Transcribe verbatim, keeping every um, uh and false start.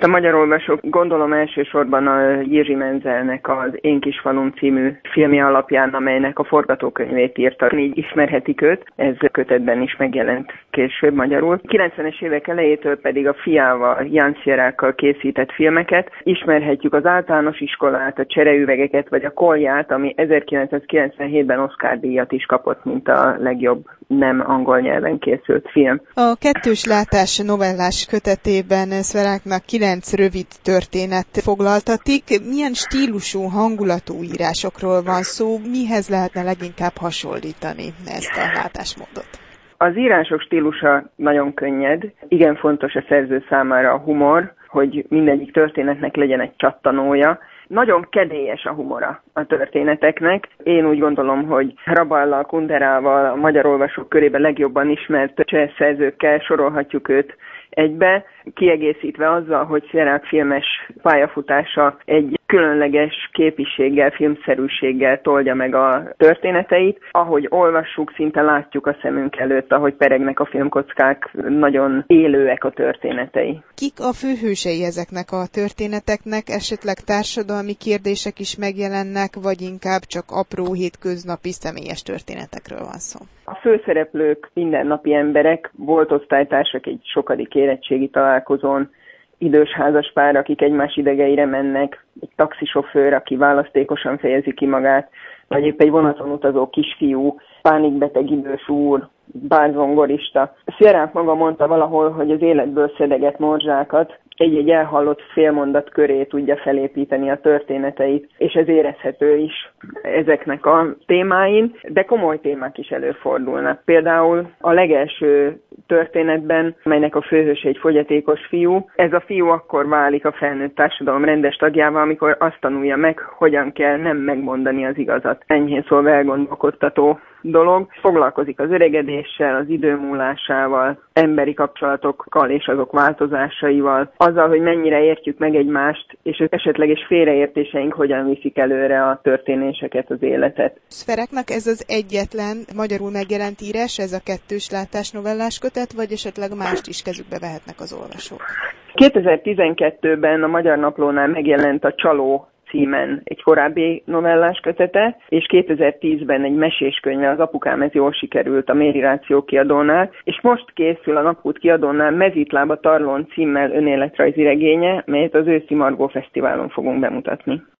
A magyar olvasók gondolom elsősorban a Jiří Menzelnek az Én kis falum című filmje alapján, amelynek a forgatókönyvét írta, így ismerhetik őt. Ez kötetben is megjelent később magyarul. kilencvenes évek elejétől pedig a fiával, Jan Sierákkal készített filmeket. Ismerhetjük az Általános iskolát, a Csereüvegeket vagy a Kolját, ami ezerkilencszázkilencvenhétben Oscar-díjat is kapott, mint a legjobb nem angol nyelven készült film. A Kettős látás novellás kötetében Szveráknak kilenc rövid történet foglaltatik. Milyen stílusú, hangulatú írásokról van szó? Mihez lehetne leginkább hasonlítani ezt a látásmódot? Az írások stílusa nagyon könnyed. Igen fontos a szerző számára a humor, hogy mindegyik történetnek legyen egy csattanója. Nagyon kedélyes a humora a történeteknek. Én úgy gondolom, hogy Hraballal, Kunderával, a magyar olvasók körében legjobban ismert cseh szerzőkkel sorolhatjuk őt egybe, kiegészítve azzal, hogy Sierák filmes pályafutása egy különleges képiséggel, filmszerűséggel tolja meg a történeteit. Ahogy olvassuk, szinte látjuk a szemünk előtt, ahogy peregnek a filmkockák, nagyon élőek a történetei. Kik a főhősei ezeknek a történeteknek? Esetleg társadalmi kérdések is megjelennek, vagy inkább csak apró, hétköznapi, személyes történetekről van szó? A főszereplők mindennapi emberek, volt osztálytársak egy sokadik érettségi találkozón, idős házaspár, akik egymás idegeire mennek, egy taxisofőr, aki választékosan fejezi ki magát, vagy épp egy vonaton utazó kisfiú, pánikbeteg idős úr, bárzongorista. Sierák maga mondta valahol, hogy az életből szedegett morzsákat, egy-egy elhallott félmondat köré tudja felépíteni a történeteit, és ez érezhető is ezeknek a témáin, de komoly témák is előfordulnak. Például a legelső történetben, melynek a főhőse egy fogyatékos fiú, ez a fiú akkor válik a felnőtt társadalom rendes tagjával, amikor azt tanulja meg, hogyan kell nem megmondani az igazat. Enyhén szólva elgondolkodtató dolog. Foglalkozik az öregedéssel, az idő múlásával, emberi kapcsolatokkal és azok változásaival, azzal, hogy mennyire értjük meg egymást, és esetleges félreértéseink hogyan viszik előre a történéseket, az életet. Szveráknak ez az egyetlen magyarul megjelent írás, ez a Kettős látás novellás kötet, vagy esetleg mást is kezükbe vehetnek az olvasók? kétezer-tizenkettőben a Magyar Naplónál megjelent a Csaló címen egy korábbi novellás kötete, és kétezer-tízben egy meséskönyve, az Apukám, ez jól sikerült a Méri Ráció kiadónál, és most készül a Napút kiadónál Mezítláb a Tarlón címmel önéletrajzi regénye, melyet az őszi Margó Fesztiválon fogunk bemutatni.